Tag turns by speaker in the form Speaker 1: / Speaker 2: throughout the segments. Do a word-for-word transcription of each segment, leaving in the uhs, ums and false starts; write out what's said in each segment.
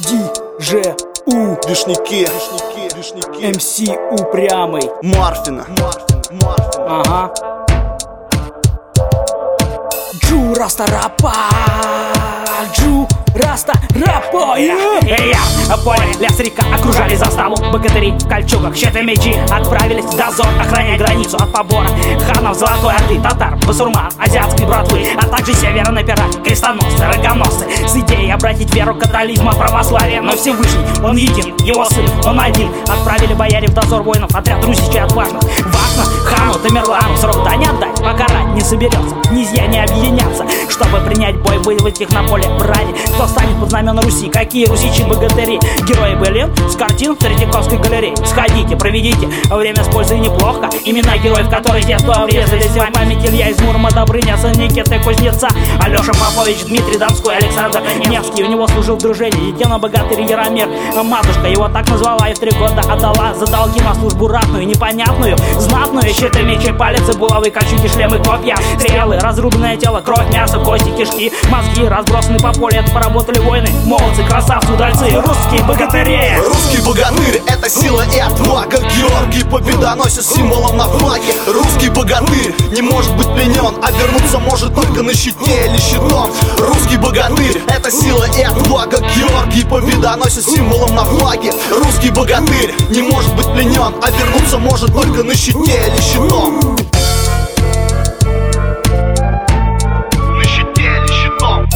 Speaker 1: Ди-Же У
Speaker 2: Вишняки,
Speaker 1: эм си упрямый
Speaker 2: Марфина.
Speaker 1: Ага. Джу Раста Рапа, Джу Раста Рапа.
Speaker 3: Эй, я, поле, лес, река окружали заставу. Богатыри в кольчугах, щиты, мечи отправились в дозор, охранять границу от побора ханов Золотой Орды, татар, басурман, азиатской братвы, а также северный пират, крестоносцы, рогоносцы с идеей обратить веру католизма в православие. Но Всевышний, он един, его сын, он один. Отправили бояре в дозор воинов, отряд русичей отважных. Важно хану Тамерлану срок да не отдать, пока рать не соберется, князья не объединятся, чтобы принять бой, вызвать их на поле брани. Кто станет под знамена Руси? Какие русичи богатыри? Герои былин с картин в Третьяковской галерее. Сходите, проведите время с пользой неплохо. Имена героев, которые с детства врезались в память: Илья из Мурома, Добрыня, сын Никиты Кузнеца, Алеша Попович, Дмитрий Донской, Александр Невский. У него служил в дружине Едино богатырь Яромир. Матушка его так назвала и в три года отдала за долги на службу ратную, непонятную, знатную. Щиты, мечи, палицы, булавы, кольчуги, шлемы, копья, стрелы, разрубленное тело, кровь, мясо, кости, кишки, мозги разбросаны по полю. Это поработали воины, молодцы, красавцы, удальцы, русские богатыри.
Speaker 2: Русский богатырь — это сила и отвага. Георгий победоносец символом на флаге. Русский богатырь не может быть пленен, а вернуться может только на щите или щитом. Русский богатырь — это сила и отвага. Георгий победоносец символом на флаге. Русский богатырь не может быть пленен, а вернуться может только на щите или щитом. На щите или щитом.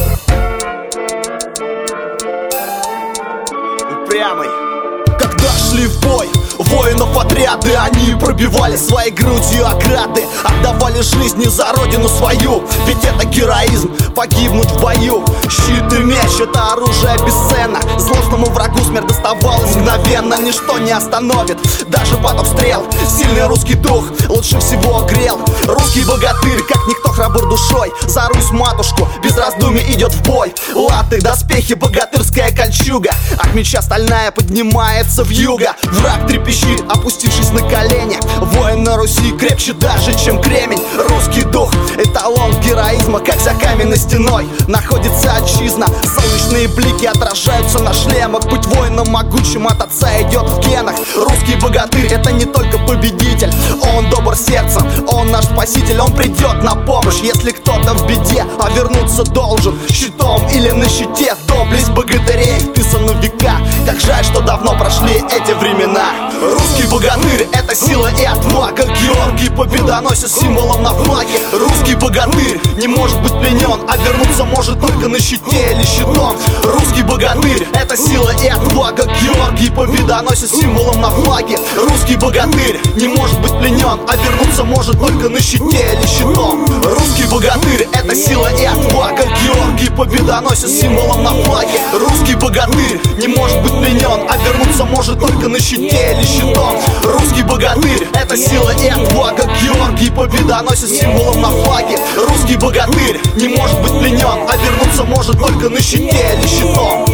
Speaker 2: Упрямый. Когда шли в бой воинов отряды, они пробивали своей грудью ограды, отдавали жизни за родину свою, ведь это героизм — погибнуть в бою. Щит и меч — это оружие бесценно, злостному врагу смерть доставалась мгновенно. Ничто не остановит, даже под обстрел. Сильный русский дух лучше всего грел. Русский богатырь, как никто, храбр душой, за Русь матушку без раздумий идет в бой. Латы, доспехи, богатырская кольчуга, от меча стальная поднимается вьюга. Враг трепещит, опустившись на колени. Воин на Руси крепче даже, чем кремень. Русский дух — эталон героизма, как за каменной стеной находится отчизна. Солнечные блики отражаются на шлемах. Быть воином могучим от отца идет в генах. Русский богатырь — это не только победитель, он добр сердцем, он наш спаситель. Он придет на помощь, если кто-то в беде, а вернуться должен щитом или на щите. Доблесть богатырей вписана в века, как жаль, что давно прошли эти времена. Русский богатырь — это сила и отвага. Георгий победоносец символом на флаге. Русский богатырь не может быть пленен, а вернуться может только на щите или щитом. Русский богатырь — это сила и отвага. Георгий победоносец символом на флаге. Русский богатырь не может быть пленен, а вернуться может только на щите или щитом. Русский богатырь — это сила и отвага. Георгий победоносец символом на флаге. Русский богатырь не может быть пленен, а вернуться может только на щите или щитом. Русский богатырь — это сила и отвага. Георгий победоносец символом на флаге. Русский богатырь не может быть пленен, а вернуться может только на щите или щитом.